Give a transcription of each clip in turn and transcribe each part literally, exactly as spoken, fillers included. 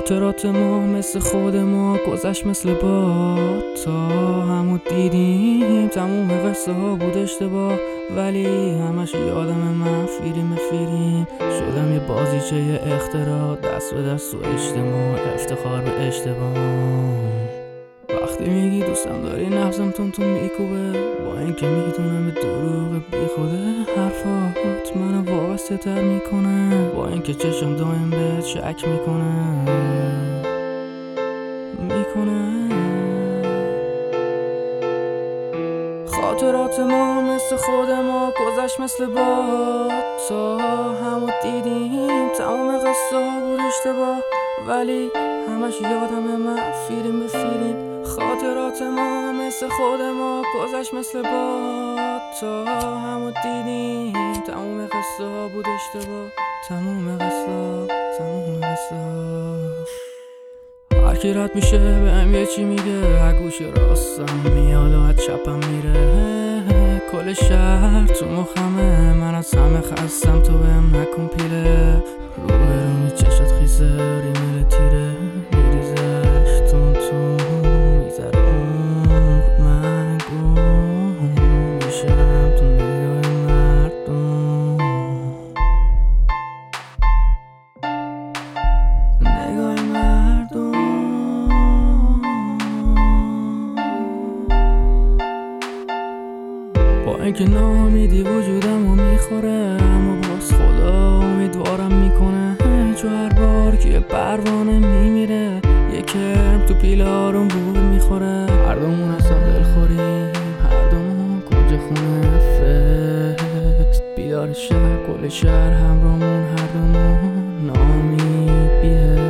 خاطرات ما مثل خود ما گذشت مثل باد، تا همو دیدیم تموم قصه ها بود اشتباه، ولی همش یادم من فیریم فیریم شدم یه بازیچه یه اختراع، دست به دست و اجتماع افتخار به اشتباه. وقتی میگی دوستم داری نفسم تون تون میکوبه، با اینکه میدونم به دروغ بی خوده حرفات منو وابسته تر میکنه، با اینکه چشم دایم بهت شک میکنه میکنه خاطرات ما مثل خود ما گذشت مثل باد، تا همو دیدیم تمام قصه ها بود اشتباه، ولی همش یادم من فیریم به فیریم. خاطرات ما مثل خود ما گذشت مثل باد، تا همو دیدیم تمام قصه ها بود اشتباه، تمام قصه ها تمام قصه ها. هرکی رد میشه بهم یه چی میگه، هر گوش راستم میاد و از چپم میره، کل شهر تو مخمه، من از همه خستم تو بهم نکن پیله، رو به رو می چشت خیسه ریمل تیره میریزش تون تون میذاره اون من گم میشم تو نگاه مردم، نگاه مردم. با اینکه ناامیدی وجودمو میخوره، اما باز خدا امیدوارم میکنه، چون هر بار که یه پروانه میمیره یکم تو پیله آروم بود میخوره. هر دومون اصلا دلخوریم، هر دومون کنج خونه فست، بیدار شهر کل شهر همرامون، هر دومون ناامید بیه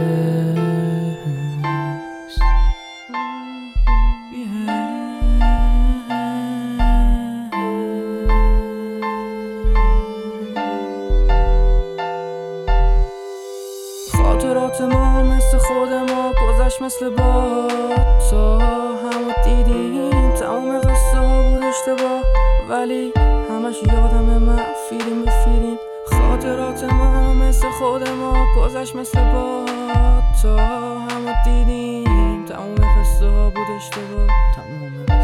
خاطرات ما مثل خود ما گذشت مثل باد، تا همو دیدیم تمام قصه ها بود اشتباه، ولی همش یادم من فیریم به فیریم. خاطرات ما مثل خود ما گذشت مثل باد، تا همو دیدیم تمام قصه ها بود اشتباه، تمام